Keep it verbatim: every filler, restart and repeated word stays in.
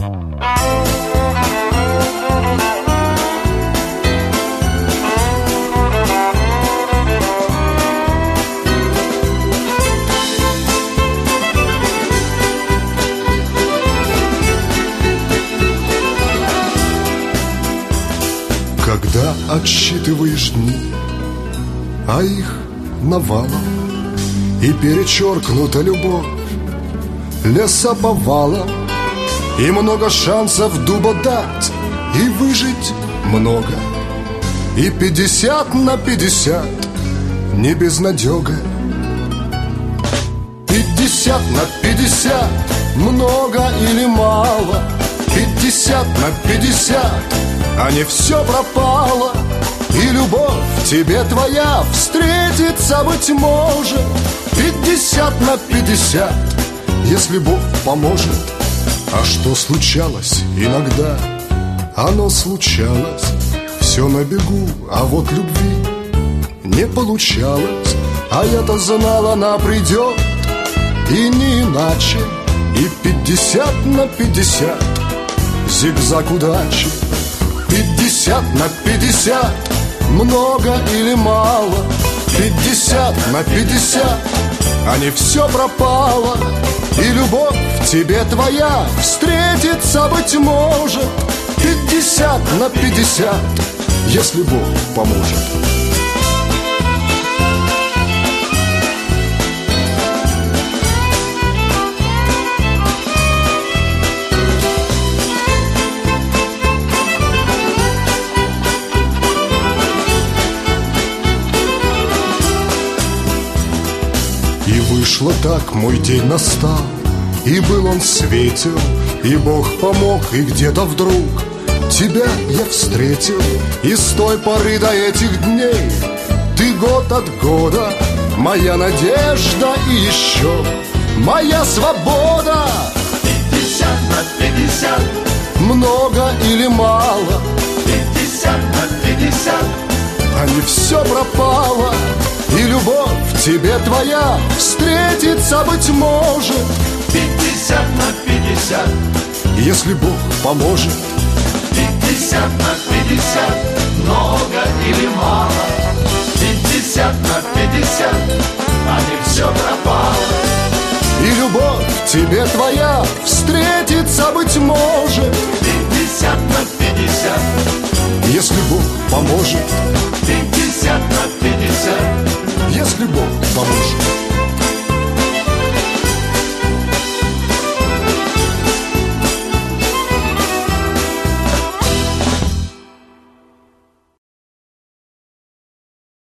Когда отсчитываешь дни, а их навалом, и перечеркнута любовь лесоповалом, и много шансов дуба дать, и выжить много, и пятьдесят на пятьдесят не безнадега. Пятьдесят на пятьдесят много или мало? Пятьдесят на пятьдесят, а не все пропало. И любовь тебе твоя встретится, быть может, пятьдесят на пятьдесят, если Бог поможет. А что случалось иногда? Оно случалось все на бегу, а вот любви не получалось. А я-то знал, она придет, и не иначе. И пятьдесят на пятьдесят зигзаг удачи. Пятьдесят на пятьдесят много или мало? Пятьдесят на пятьдесят, а не все пропало. И любовь тебе твоя встретится, быть может, пятьдесят на пятьдесят, если Бог поможет. И вышло так, мой день настал, и был он светел, и Бог помог, и где-то вдруг тебя я встретил. И с той поры до этих дней ты год от года моя надежда и еще моя свобода. Пятьдесят на пятьдесят много или мало? Пятьдесят на пятьдесят, а не все пропало. И любовь тебе твоя встретится, быть может, пятьдесят на пятьдесят, если Бог поможет. Пятьдесят на пятьдесят, много или мало? Пятьдесят на пятьдесят, а не все пропало. И любовь тебе твоя встретится, быть